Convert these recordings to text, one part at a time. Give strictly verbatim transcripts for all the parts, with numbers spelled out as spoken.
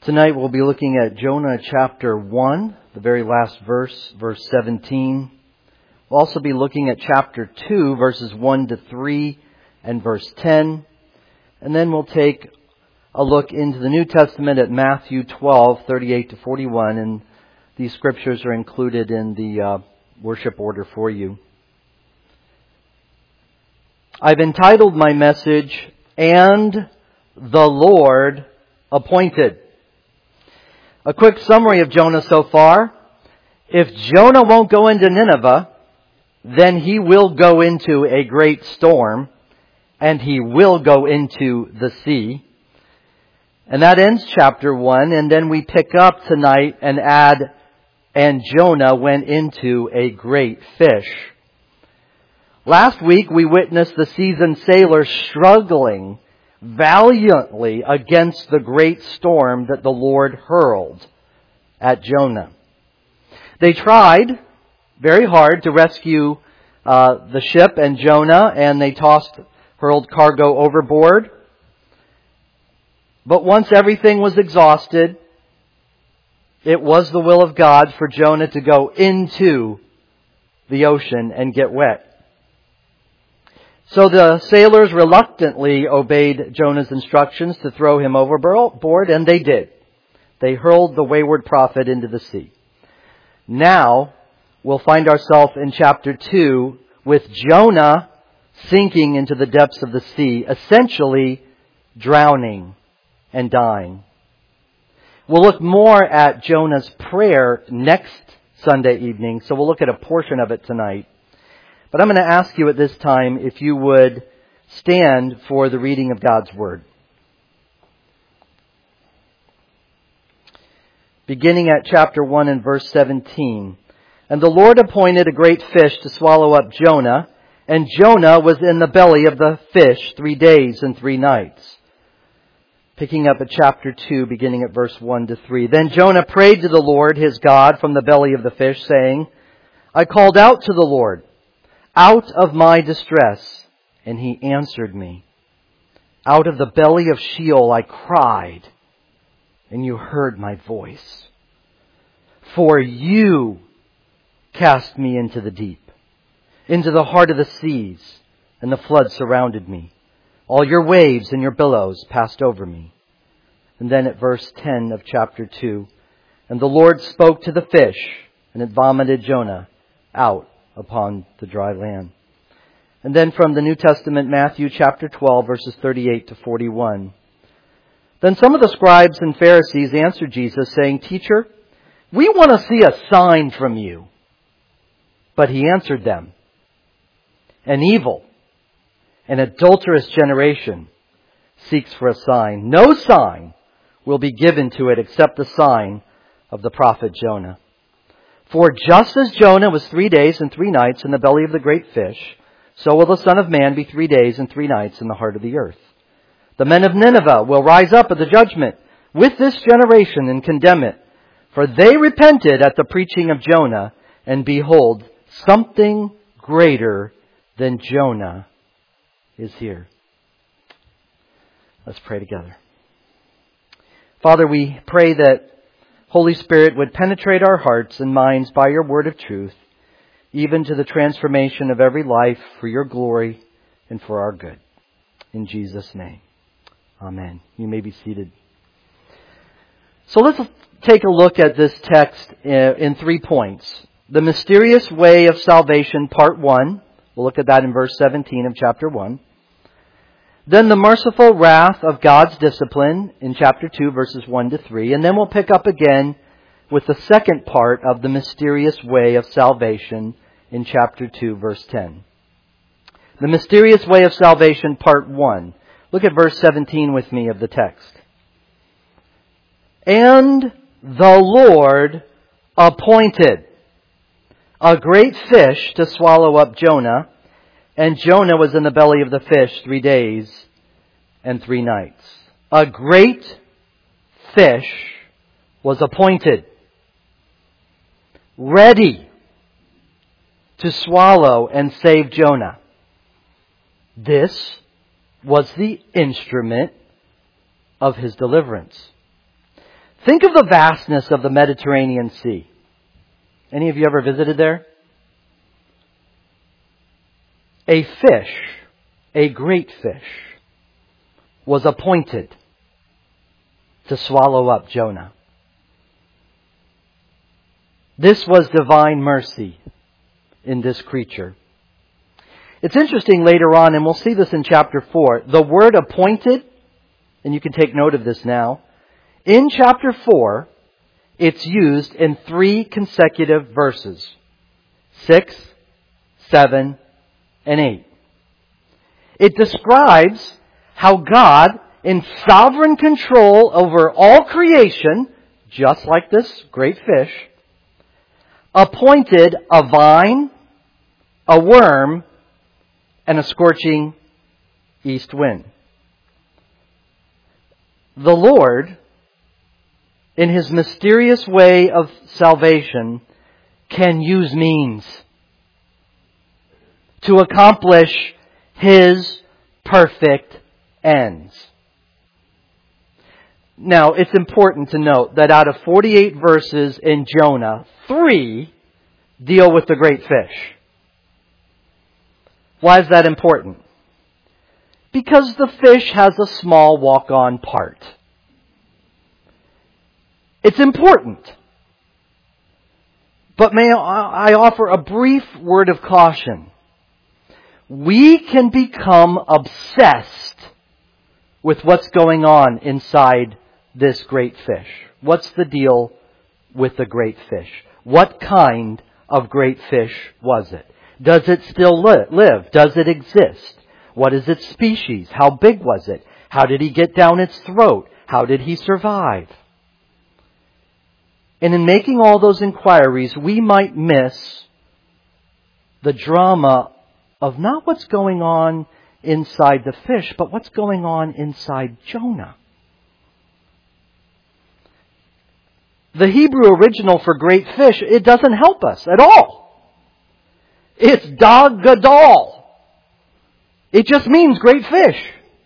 Tonight we'll be looking at Jonah chapter one, the very last verse, verse seventeen. We'll also be looking at chapter two, verses one to three and verse ten. And then we'll take a look into the New Testament at Matthew twelve, thirty-eight to forty-one. And these scriptures are included in the uh, worship order for you. I've entitled my message, "And the Lord Appointed." A quick summary of Jonah so far. If Jonah won't go into Nineveh, then he will go into a great storm, and he will go into the sea. And that ends chapter one, and then we pick up tonight and add, "And Jonah went into a great fish." Last week we witnessed the seasoned sailors struggling valiantly against the great storm that the Lord hurled at Jonah. They tried very hard to rescue uh, the ship and Jonah, and they tossed, hurled cargo overboard. But once everything was exhausted, it was the will of God for Jonah to go into the ocean and get wet. So the sailors reluctantly obeyed Jonah's instructions to throw him overboard, and they did. They hurled the wayward prophet into the sea. Now, we'll find ourselves in chapter two with Jonah sinking into the depths of the sea, essentially drowning and dying. We'll look more at Jonah's prayer next Sunday evening, so we'll look at a portion of it tonight. But I'm going to ask you at this time if you would stand for the reading of God's Word. Beginning at chapter one and verse seventeen. "And the Lord appointed a great fish to swallow up Jonah, and Jonah was in the belly of the fish three days and three nights." Picking up at chapter two, beginning at verse one to three. "Then Jonah prayed to the Lord his God from the belly of the fish, saying, I called out to the Lord out of my distress, and He answered me. Out of the belly of Sheol I cried, and you heard my voice. For you cast me into the deep, into the heart of the seas, and the flood surrounded me. All your waves and your billows passed over me." And then at verse ten of chapter two, "And the Lord spoke to the fish, and it vomited Jonah out upon the dry land." And then from the New Testament, Matthew chapter twelve, verses thirty-eight to forty-one. "Then some of the scribes and Pharisees answered Jesus, saying, Teacher, we want to see a sign from you. But He answered them, An evil and adulterous generation seeks for a sign. No sign will be given to it except the sign of the prophet Jonah. For just as Jonah was three days and three nights in the belly of the great fish, so will the Son of Man be three days and three nights in the heart of the earth. The men of Nineveh will rise up at the judgment with this generation and condemn it. For they repented at the preaching of Jonah, and behold, something greater than Jonah is here." Let's pray together. Father, we pray that Holy Spirit would penetrate our hearts and minds by your word of truth, even to the transformation of every life for your glory and for our good. In Jesus' name, amen. You may be seated. So let's take a look at this text in three points. The mysterious way of salvation, part one. We'll look at that in verse seventeen of chapter one. Then the merciful wrath of God's discipline in chapter two, verses one to three. And then we'll pick up again with the second part of the mysterious way of salvation in chapter two, verse ten. The mysterious way of salvation, part one. Look at verse seventeen with me of the text. "And the Lord appointed a great fish to swallow up Jonah, and Jonah was in the belly of the fish three days and three nights." A great fish was appointed, ready to swallow and save Jonah. This was the instrument of his deliverance. Think of the vastness of the Mediterranean Sea. Any of you ever visited there? A fish, a great fish, was appointed to swallow up Jonah. This was divine mercy in this creature. It's interesting later on, and we'll see this in chapter four, the word appointed, and you can take note of this now. In chapter four, it's used in three consecutive verses. Six, seven, and eight. It describes how God, in sovereign control over all creation, just like this great fish, appointed a vine, a worm, and a scorching east wind. The Lord, in His mysterious way of salvation, can use means to accomplish His perfect ends. Now, it's important to note that out of forty-eight verses in Jonah, three deal with the great fish. Why is that important? Because the fish has a small walk-on part. It's important. But may I offer a brief word of caution. We can become obsessed with what's going on inside this great fish. What's the deal with the great fish? What kind of great fish was it? Does it still live? Does it exist? What is its species? How big was it? How did he get down its throat? How did he survive? And in making all those inquiries, we might miss the drama of not what's going on inside the fish, but what's going on inside Jonah. The Hebrew original for great fish, it doesn't help us at all. It's dag gadol. It just means great fish.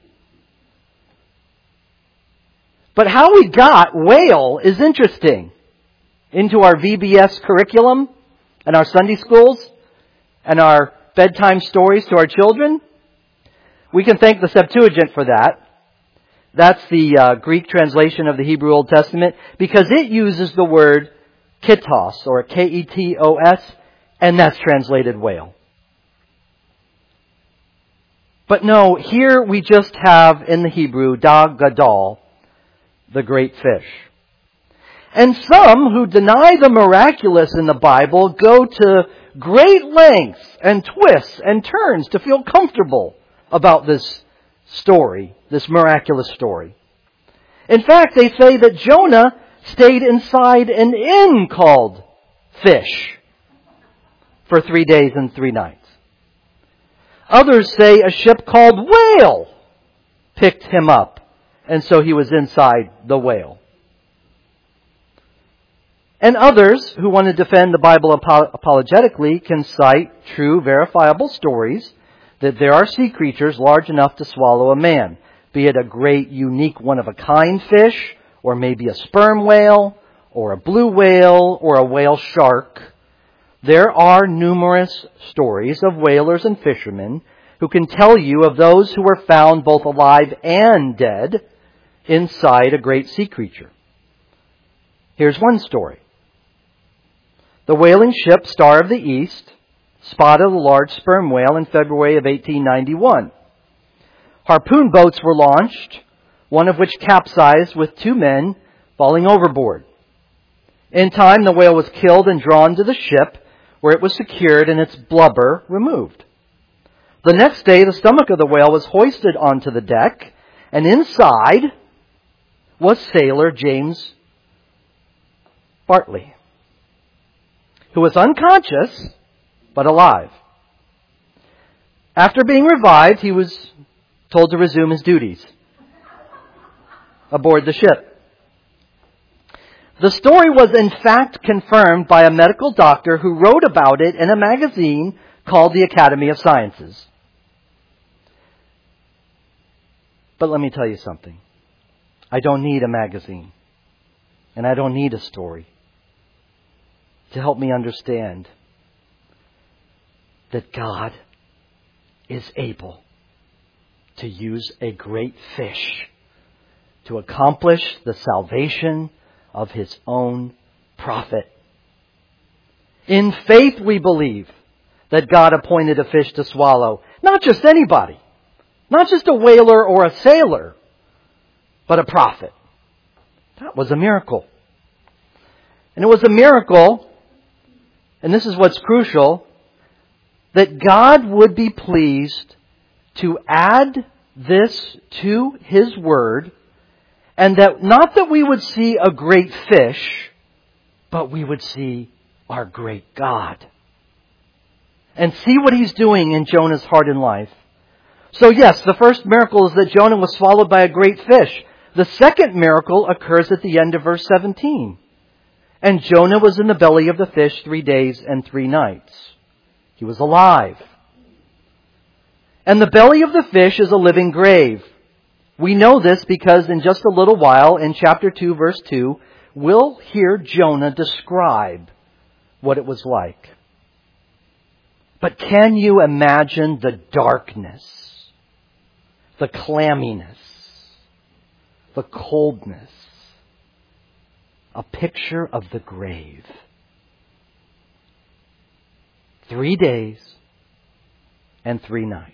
But how we got whale is interesting into our V B S curriculum and our Sunday schools and our bedtime stories to our children. We can thank the Septuagint for that. That's the uh, Greek translation of the Hebrew Old Testament, because it uses the word ketos, or K E T O S, and that's translated whale. But no, here we just have in the Hebrew, dag gadol, the great fish. And some who deny the miraculous in the Bible go to great lengths and twists and turns to feel comfortable about this story, this miraculous story. In fact, they say that Jonah stayed inside an inn called Fish for three days and three nights. Others say a ship called Whale picked him up, and so he was inside the whale. And others who want to defend the Bible apologetically can cite true, verifiable stories that there are sea creatures large enough to swallow a man, be it a great, unique, one-of-a-kind fish, or maybe a sperm whale, or a blue whale, or a whale shark. There are numerous stories of whalers and fishermen who can tell you of those who were found both alive and dead inside a great sea creature. Here's one story. The whaling ship Star of the East spotted a large sperm whale in February of eighteen ninety-one. Harpoon boats were launched, one of which capsized with two men falling overboard. In time, the whale was killed and drawn to the ship, where it was secured and its blubber removed. The next day, the stomach of the whale was hoisted onto the deck, and inside was sailor James Bartley, who was unconscious but alive. After being revived, he was told to resume his duties aboard the ship. The story was in fact confirmed by a medical doctor who wrote about it in a magazine called the Academy of Sciences. But let me tell you something. I don't need a magazine. And I don't need a story to help me understand that God is able to use a great fish to accomplish the salvation of His own prophet. In faith we believe that God appointed a fish to swallow not just anybody, not just a whaler or a sailor, but a prophet. That was a miracle. And it was a miracle, and this is what's crucial, that God would be pleased to add this to His Word, and that not that we would see a great fish, but we would see our great God. And see what He's doing in Jonah's heart and life. So yes, the first miracle is that Jonah was swallowed by a great fish. The second miracle occurs at the end of verse seventeen. And Jonah was in the belly of the fish three days and three nights. He was alive. And the belly of the fish is a living grave. We know this because in just a little while, in chapter two, verse two, we'll hear Jonah describe what it was like. But can you imagine the darkness, the clamminess, the coldness? A picture of the grave. Three days and three nights.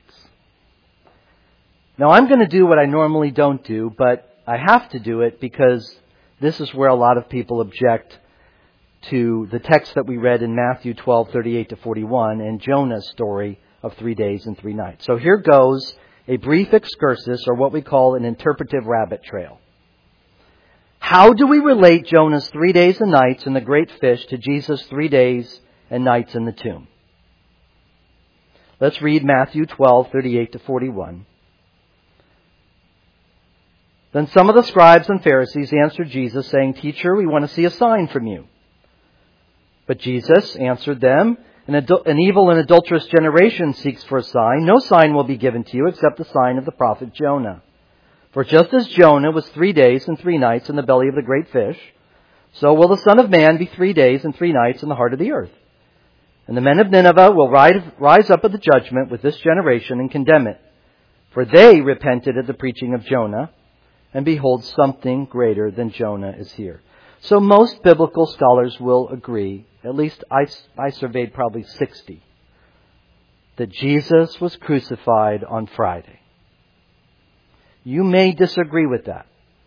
Now I'm going to do what I normally don't do, but I have to do it because this is where a lot of people object to the text that we read in Matthew twelve, thirty-eight to forty-one and Jonah's story of three days and three nights. So here goes a brief excursus, or what we call an interpretive rabbit trail. How do we relate Jonah's three days and nights in the great fish to Jesus' three days and nights in the tomb? Let's read Matthew twelve, thirty-eight to forty-one. Then some of the scribes and Pharisees answered Jesus, saying, Teacher, we want to see a sign from you. But Jesus answered them, An, adul- an evil and adulterous generation seeks for a sign. No sign will be given to you except the sign of the prophet Jonah. For just as Jonah was three days and three nights in the belly of the great fish, so will the Son of Man be three days and three nights in the heart of the earth. And the men of Nineveh will rise up at the judgment with this generation and condemn it. For they repented at the preaching of Jonah, and behold, something greater than Jonah is here. So most biblical scholars will agree, at least I, I surveyed probably sixty, that Jesus was crucified on Friday. You may disagree with that,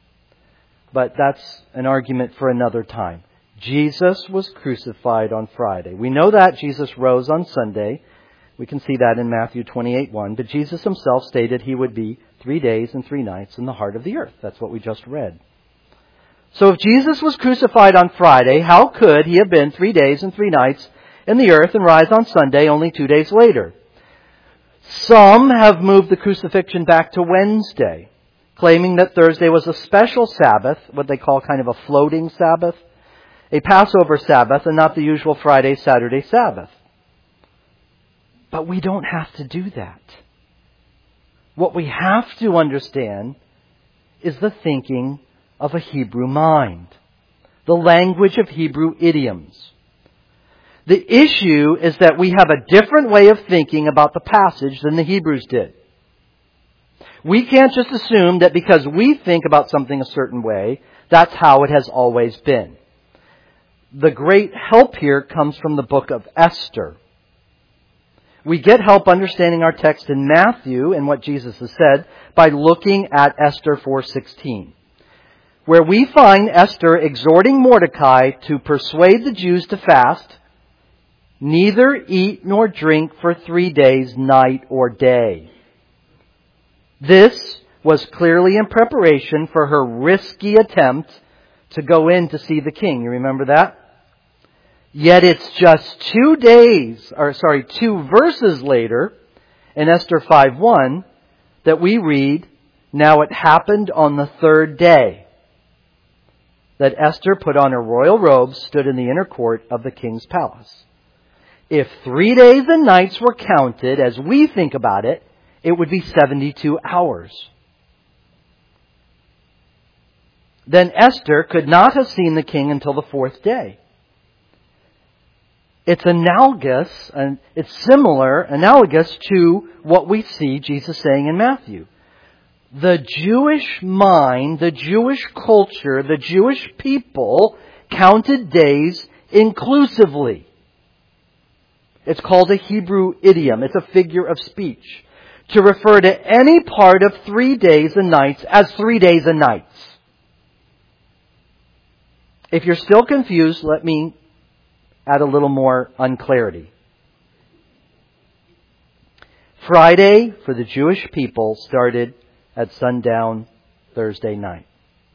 but that's an argument for another time. Jesus was crucified on Friday. We know that Jesus rose on Sunday. We can see that in Matthew twenty-eight, one. But Jesus Himself stated He would be three days and three nights in the heart of the earth. That's what we just read. So if Jesus was crucified on Friday, how could He have been three days and three nights in the earth and rise on Sunday only two days later? Some have moved the crucifixion back to Wednesday, claiming that Thursday was a special Sabbath, what they call kind of a floating Sabbath, a Passover Sabbath, and not the usual Friday, Saturday Sabbath. But we don't have to do that. What we have to understand is the thinking of a Hebrew mind, the language of Hebrew idioms. The issue is that we have a different way of thinking about the passage than the Hebrews did. We can't just assume that because we think about something a certain way, that's how it has always been. The great help here comes from the book of Esther. We get help understanding our text in Matthew and what Jesus has said by looking at Esther four sixteen, where we find Esther exhorting Mordecai to persuade the Jews to fast, neither eat nor drink for three days, night or day. This was clearly in preparation for her risky attempt to go in to see the king. You remember that? Yet it's just two days, or sorry, two verses later, in Esther five one, that we read, Now it happened on the third day that Esther put on her royal robes, stood in the inner court of the king's palace. If three days and nights were counted as we think about it, it would be seventy-two hours. then Esther could not have seen the king until the fourth day. It's analogous, and it's similar, analogous to what we see Jesus saying in Matthew. The Jewish mind, the Jewish culture, the Jewish people counted days inclusively. It's called a Hebrew idiom. It's a figure of speech to refer to any part of three days and nights as three days and nights. If you're still confused, let me add a little more unclarity. Friday for the Jewish people started at sundown Thursday night.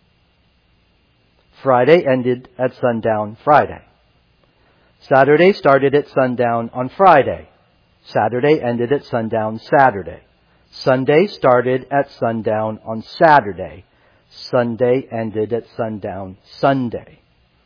Friday ended at sundown Friday. Saturday started at sundown on Friday. Saturday ended at sundown Saturday. Sunday started at sundown on Saturday. Sunday ended at sundown Sunday.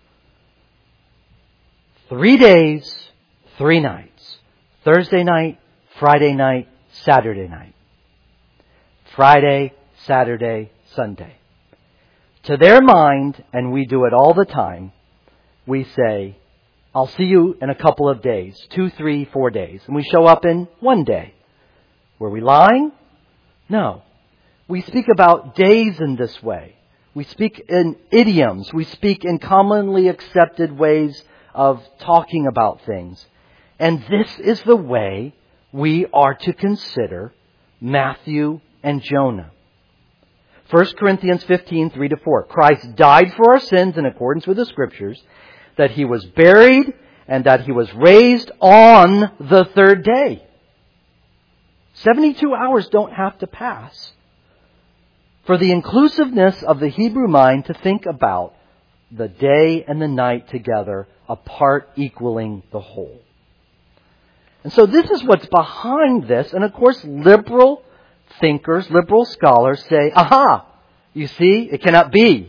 Three days, three nights. Thursday night, Friday night, Saturday night. Friday, Saturday, Sunday. To their mind, and we do it all the time, we say, I'll see you in a couple of days. Two, three, four days. And we show up in one day. Were we lying? No. We speak about days in this way. We speak in idioms. We speak in commonly accepted ways of talking about things. And this is the way we are to consider Matthew and Jonah. First Corinthians fifteen, three to four. Christ died for our sins in accordance with the Scriptures, that He was buried, and that He was raised on the third day. seventy-two hours don't have to pass for the inclusiveness of the Hebrew mind to think about the day and the night together, a part equaling the whole. And so this is what's behind this. And of course, liberal thinkers, liberal scholars say, aha, you see, it cannot be.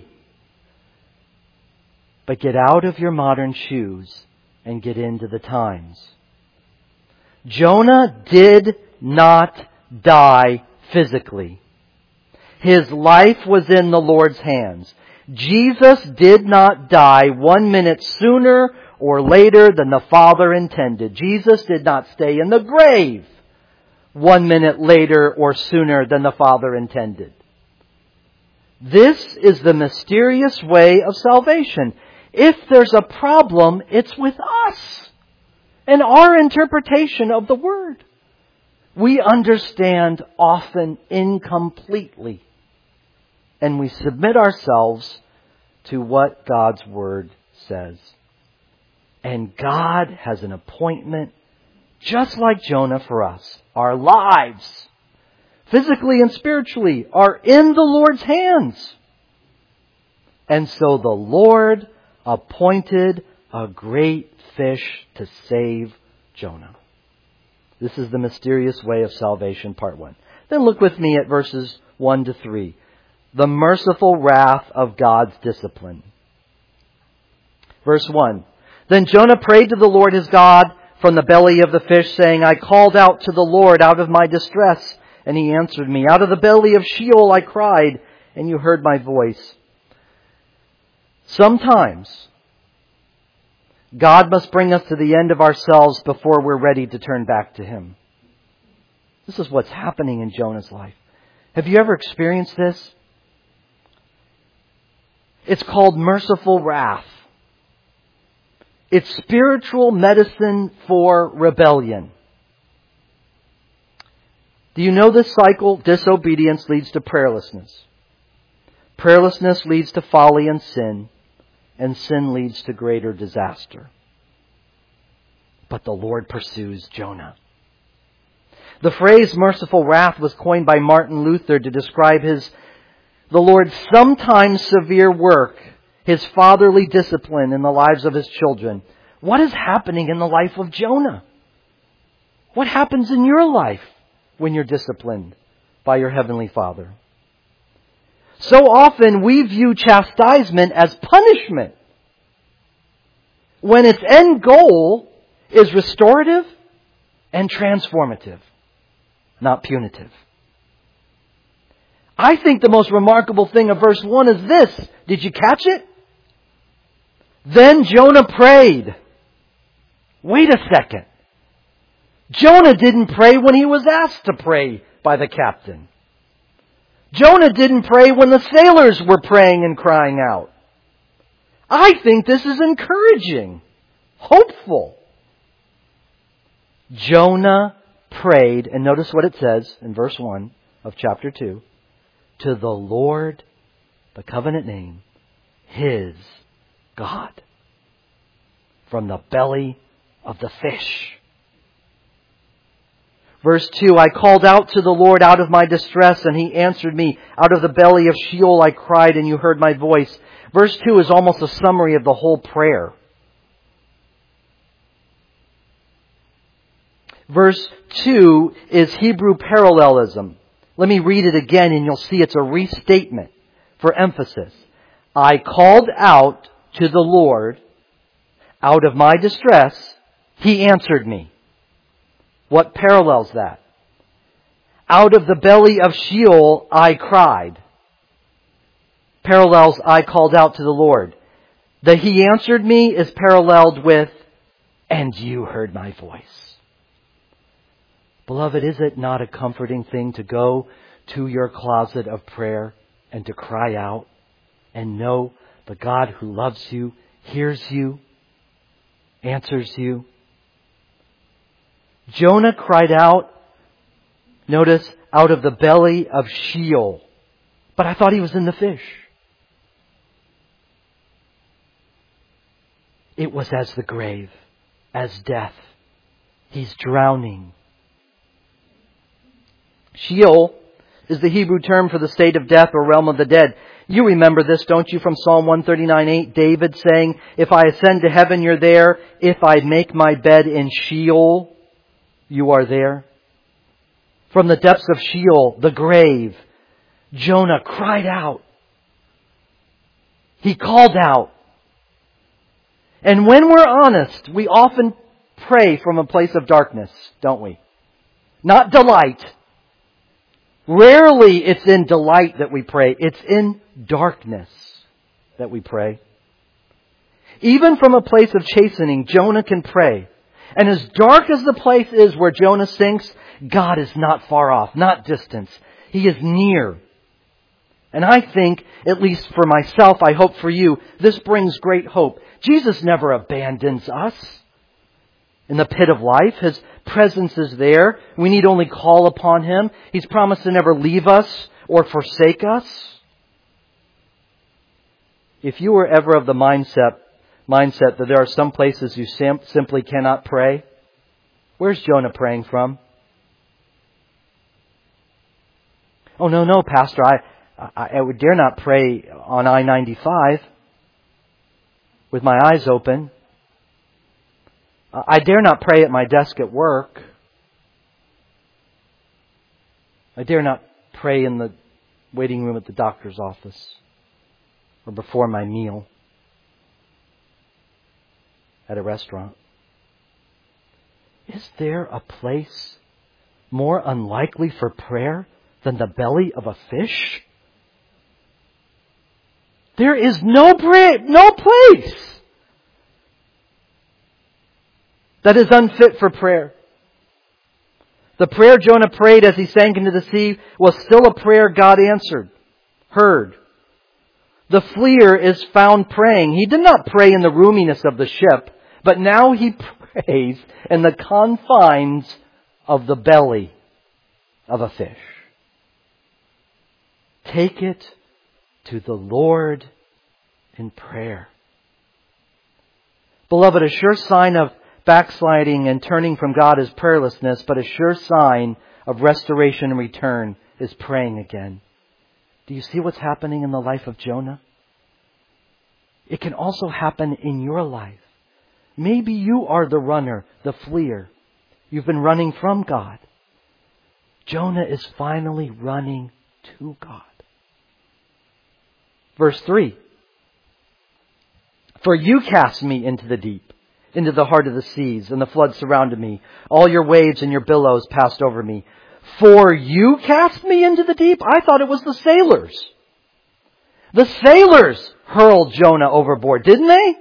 But get out of your modern shoes and get into the times. Jonah did not die physically. His life was in the Lord's hands. Jesus did not die one minute sooner or later than the Father intended. Jesus did not stay in the grave one minute later or sooner than the Father intended. This is the mysterious way of salvation. If there's a problem, it's with us and our interpretation of the Word. We understand often incompletely, and we submit ourselves to what God's Word says. And God has an appointment, just like Jonah, for us. Our lives, physically and spiritually, are in the Lord's hands. And so the Lord appointed a great fish to save Jonah. This is the mysterious way of salvation, part one. Then look with me at verses one to three. The merciful wrath of God's discipline. Verse one. Then Jonah prayed to the Lord his God from the belly of the fish, saying, I called out to the Lord out of my distress, and He answered me. Out of the belly of Sheol I cried, and You heard my voice. Sometimes God must bring us to the end of ourselves before we're ready to turn back to Him. This is what's happening in Jonah's life. Have you ever experienced this? It's called merciful wrath. It's spiritual medicine for rebellion. Do you know this cycle? Disobedience leads to prayerlessness. Prayerlessness leads to folly and sin. And sin leads to greater disaster. But the Lord pursues Jonah. The phrase merciful wrath was coined by Martin Luther to describe his, the Lord's sometimes severe work, His fatherly discipline in the lives of His children. What is happening in the life of Jonah? What happens in your life when you're disciplined by your Heavenly Father? So often we view chastisement as punishment, when its end goal is restorative and transformative, not punitive. I think the most remarkable thing of verse one is this. Did you catch it? Then Jonah prayed. Wait a second. Jonah didn't pray when he was asked to pray by the captain. Jonah didn't pray when the sailors were praying and crying out. I think this is encouraging, hopeful. Jonah prayed, and notice what it says in verse one of chapter two, to the Lord, the covenant name, his God, from the belly of the fish. Verse two, I called out to the Lord out of my distress, and He answered me. Out of the belly of Sheol I cried, and you heard my voice. Verse two is almost a summary of the whole prayer. Verse two is Hebrew parallelism. Let me read it again, and you'll see it's a restatement for emphasis. I called out to the Lord out of my distress. He answered me. What parallels that? Out of the belly of Sheol I cried. Parallels I called out to the Lord. The He answered me is paralleled with, and you heard my voice. Beloved, is it not a comforting thing to go to your closet of prayer and to cry out and know the God who loves you, hears you, answers you? Jonah cried out, notice, out of the belly of Sheol. But I thought he was in the fish. It was as the grave, as death. He's drowning. Sheol is the Hebrew term for the state of death or realm of the dead. You remember this, don't you, from Psalm one thirty-nine eight, David saying, if I ascend to heaven, you're there. If I make my bed in Sheol, you are there. From the depths of Sheol, the grave, Jonah cried out. He called out. And when we're honest, we often pray from a place of darkness, don't we? Not delight. Rarely it's in delight that we pray. It's in darkness that we pray. Even from a place of chastening, Jonah can pray. And as dark as the place is where Jonah sinks, God is not far off, not distant. He is near. And I think, at least for myself, I hope for you, this brings great hope. Jesus never abandons us in the pit of life. His presence is there. We need only call upon Him. He's promised to never leave us or forsake us. If you were ever of the mindset mindset that there are some places you sim- simply cannot pray, where's Jonah praying from? Oh, no, no, Pastor, I, I, I would dare not pray on I ninety-five with my eyes open. I dare not pray at my desk at work. I dare not pray in the waiting room at the doctor's office or before my meal at a restaurant. Is there a place more unlikely for prayer than the belly of a fish? There is no prayer, no place that is unfit for prayer. The prayer Jonah prayed as he sank into the sea was still a prayer God answered, heard. The fleer is found praying. He did not pray in the roominess of the ship, but now he prays in the confines of the belly of a fish. Take it to the Lord in prayer. Beloved, a sure sign of backsliding and turning from God is prayerlessness, but a sure sign of restoration and return is praying again. Do you see what's happening in the life of Jonah? It can also happen in your life. Maybe you are the runner, the fleer. You've been running from God. Jonah is finally running to God. Verse three. For you cast me into the deep, into the heart of the seas, and the flood surrounded me. All your waves and your billows passed over me. For you cast me into the deep? I thought it was the sailors. The sailors hurled Jonah overboard, didn't they?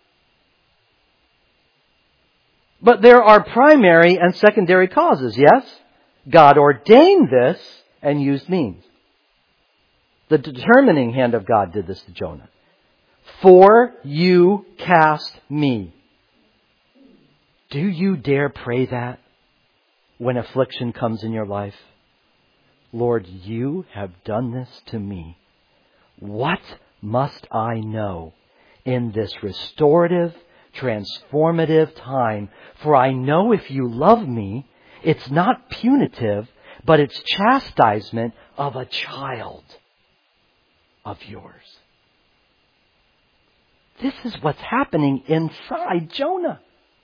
But there are primary and secondary causes, yes? God ordained this and used means. The determining hand of God did this to Jonah. For you cast me. Do you dare pray that when affliction comes in your life? Lord, you have done this to me. What must I know in this restorative, transformative time? For I know if you love me, it's not punitive, but it's chastisement of a child of yours. This is what's happening inside Jonah.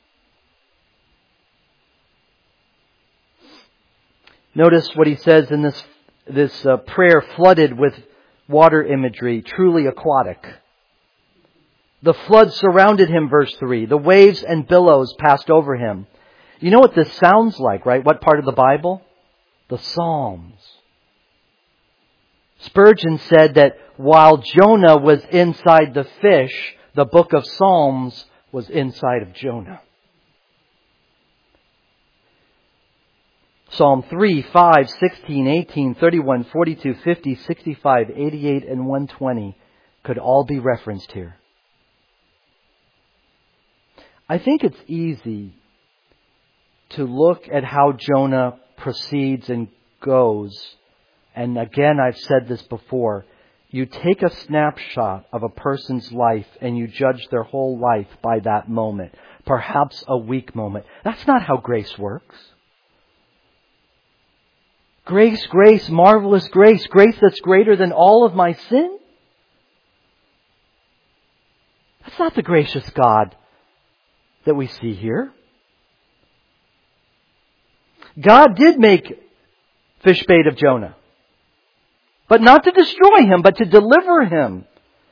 Notice what he says in this, this uh, prayer flooded with water imagery, truly aquatic. The flood surrounded him, verse three. The waves and billows passed over him. You know what this sounds like, right? What part of the Bible? The Psalms. Spurgeon said that while Jonah was inside the fish, the book of Psalms was inside of Jonah. Psalm three, five, sixteen, eighteen, thirty-one, forty-two, fifty, sixty-five, eighty-eight, and one twenty could all be referenced here. I think it's easy to look at how Jonah proceeds and goes. And again, I've said this before. You take a snapshot of a person's life and you judge their whole life by that moment. Perhaps a weak moment. That's not how grace works. Grace, grace, marvelous grace. Grace that's greater than all of my sin. That's not the gracious God that we see here. God did make fish bait of Jonah. But not to destroy him, but to deliver him.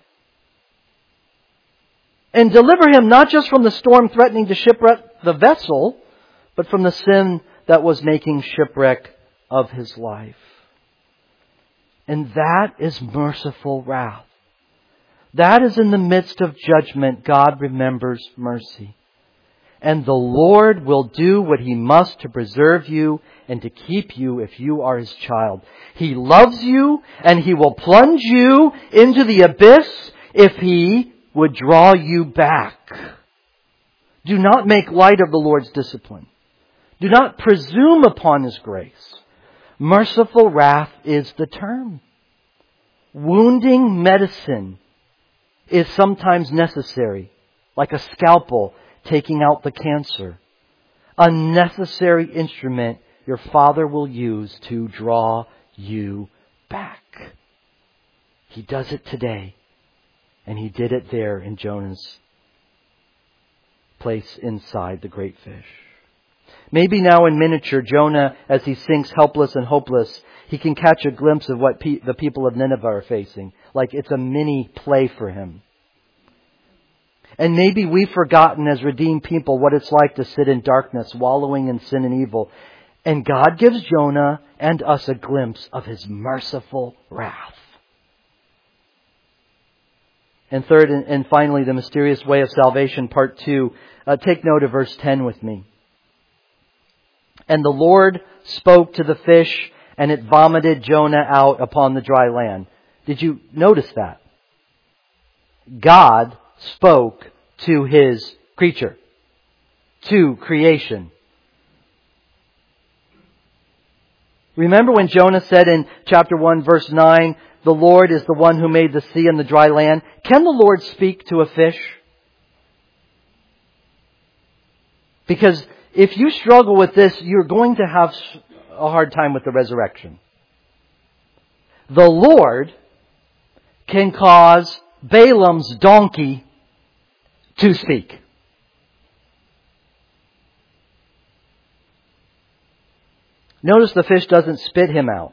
And deliver him not just from the storm threatening to shipwreck the vessel, but from the sin that was making shipwreck of his life. And that is merciful wrath. That is in the midst of judgment, God remembers mercy. And the Lord will do what He must to preserve you and to keep you if you are His child. He loves you and He will plunge you into the abyss if He would draw you back. Do not make light of the Lord's discipline. Do not presume upon His grace. Merciful wrath is the term. Wounding medicine is sometimes necessary, like a scalpel taking out the cancer. A necessary instrument your Father will use to draw you back. He does it today. And He did it there in Jonah's place inside the great fish. Maybe now in miniature, Jonah, as he sinks helpless and hopeless, he can catch a glimpse of what pe- the people of Nineveh are facing. Like it's a mini play for him. And maybe we've forgotten as redeemed people what it's like to sit in darkness, wallowing in sin and evil. And God gives Jonah and us a glimpse of His merciful wrath. And third and, and finally, the mysterious way of salvation, part two. Uh, take note of verse ten with me. And the Lord spoke to the fish, and it vomited Jonah out upon the dry land. Did you notice that? God spoke to His creature, to creation. Remember when Jonah said in chapter one, verse nine, the Lord is the one who made the sea and the dry land. Can the Lord speak to a fish? Because if you struggle with this, you're going to have a hard time with the resurrection. The Lord can cause Balaam's donkey to speak. Notice the fish doesn't spit him out.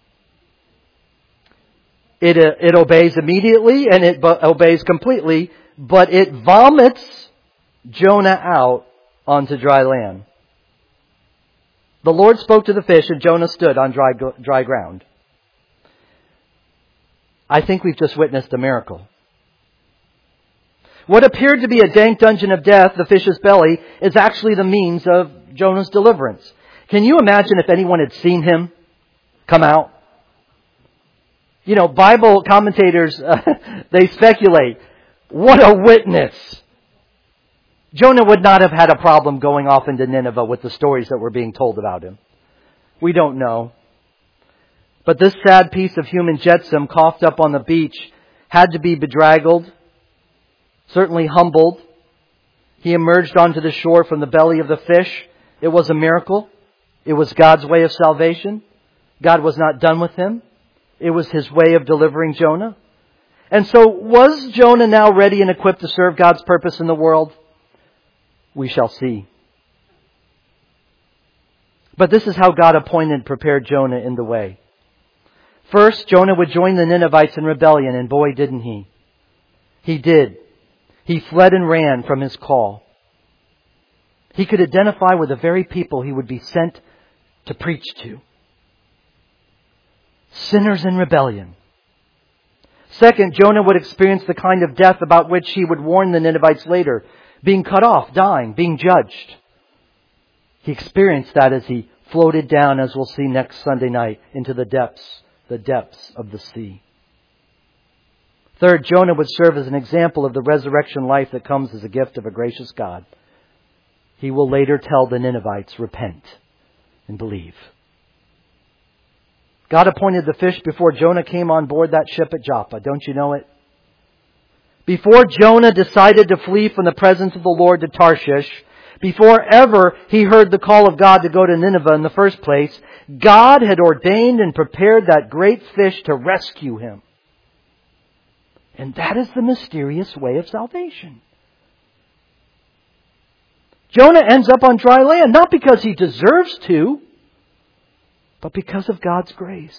It, uh, it obeys immediately and it b- obeys completely, but it vomits Jonah out onto dry land. The Lord spoke to the fish and Jonah stood on dry, dry ground. I think we've just witnessed a miracle. What appeared to be a dank dungeon of death, the fish's belly, is actually the means of Jonah's deliverance. Can you imagine if anyone had seen him come out? You know, Bible commentators, uh, they speculate, what a witness! Jonah would not have had a problem going off into Nineveh with the stories that were being told about him. We don't know. But this sad piece of human jetsam coughed up on the beach had to be bedraggled, certainly humbled. He emerged onto the shore from the belly of the fish. It was a miracle. It was God's way of salvation. God was not done with him. It was His way of delivering Jonah. And so, was Jonah now ready and equipped to serve God's purpose in the world? We shall see. But this is how God appointed and prepared Jonah in the way. First, Jonah would join the Ninevites in rebellion, and boy, didn't he. He did. He fled and ran from his call. He could identify with the very people he would be sent to preach to. Sinners in rebellion. Second, Jonah would experience the kind of death about which he would warn the Ninevites later. Being cut off, dying, being judged. He experienced that as he floated down, as we'll see next Sunday night, into the depths, the depths of the sea. Third, Jonah would serve as an example of the resurrection life that comes as a gift of a gracious God. He will later tell the Ninevites, repent and believe. God appointed the fish before Jonah came on board that ship at Joppa. Don't you know it? Before Jonah decided to flee from the presence of the Lord to Tarshish, before ever he heard the call of God to go to Nineveh in the first place, God had ordained and prepared that great fish to rescue him. And that is the mysterious way of salvation. Jonah ends up on dry land, not because he deserves to, but because of God's grace.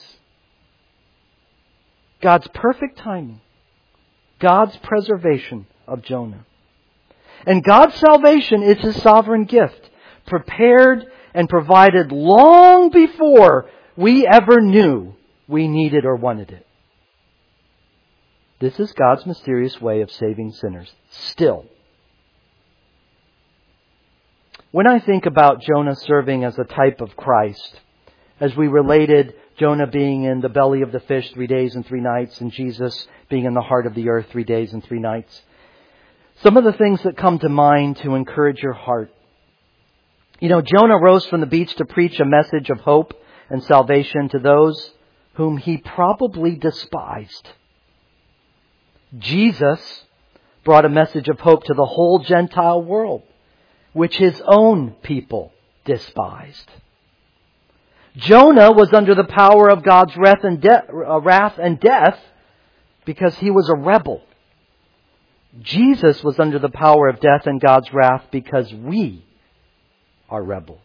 God's perfect timing. God's preservation of Jonah. And God's salvation is His sovereign gift, prepared and provided long before we ever knew we needed or wanted it. This is God's mysterious way of saving sinners. Still. When I think about Jonah serving as a type of Christ, as we related Jonah being in the belly of the fish three days and three nights, and Jesus being in the heart of the earth three days and three nights, some of the things that come to mind to encourage your heart. You know, Jonah rose from the beach to preach a message of hope and salvation to those whom he probably despised. Jesus brought a message of hope to the whole Gentile world, which His own people despised. Jonah was under the power of God's wrath and, de- uh, wrath and death because he was a rebel. Jesus was under the power of death and God's wrath because we are rebels.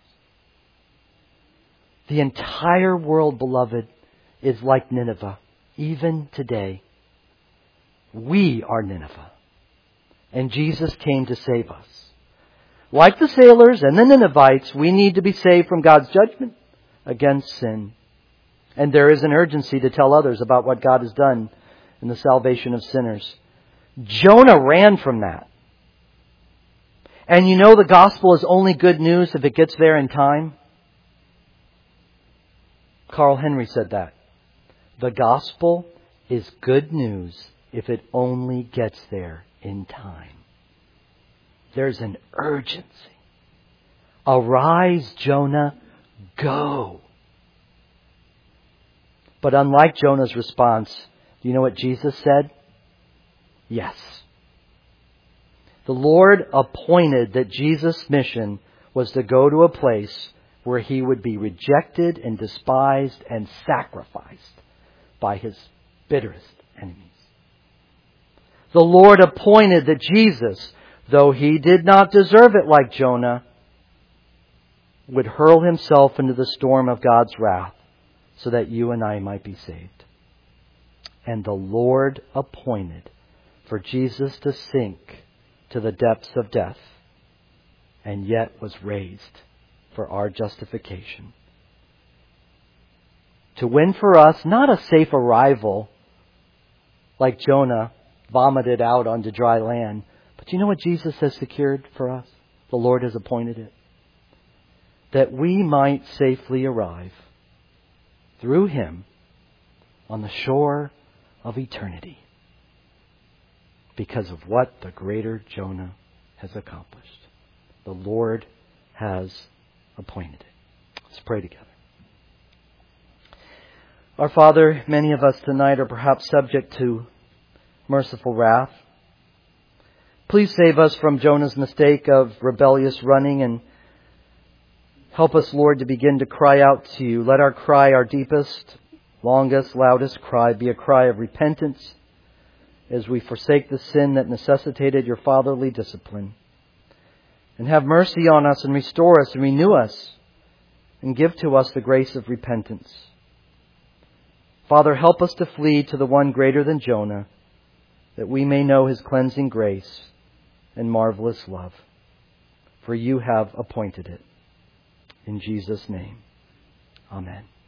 The entire world, beloved, is like Nineveh, even today. We are Nineveh. And Jesus came to save us. Like the sailors and the Ninevites, we need to be saved from God's judgment against sin. And there is an urgency to tell others about what God has done in the salvation of sinners. Jonah ran from that. And you know the gospel is only good news if it gets there in time. Carl Henry said that. The gospel is good news if it only gets there in time. There's an urgency. Arise, Jonah, go. But unlike Jonah's response, do you know what Jesus said? Yes. The Lord appointed that Jesus' mission was to go to a place where He would be rejected and despised and sacrificed by His bitterest enemies. The Lord appointed that Jesus, though He did not deserve it like Jonah, would hurl Himself into the storm of God's wrath so that you and I might be saved. And the Lord appointed for Jesus to sink to the depths of death, and yet was raised for our justification. To win for us not a safe arrival like Jonah vomited out onto dry land, but you know what Jesus has secured for us? The Lord has appointed it. That we might safely arrive through Him on the shore of eternity because of what the greater Jonah has accomplished. The Lord has appointed it. Let's pray together. Our Father, many of us tonight are perhaps subject to merciful wrath. Please save us from Jonah's mistake of rebellious running and help us, Lord, to begin to cry out to You. Let our cry, our deepest, longest, loudest cry, be a cry of repentance as we forsake the sin that necessitated Your fatherly discipline. And have mercy on us and restore us and renew us and give to us the grace of repentance. Father, help us to flee to the one greater than Jonah, that we may know His cleansing grace and marvelous love. For You have appointed it. In Jesus' name, amen.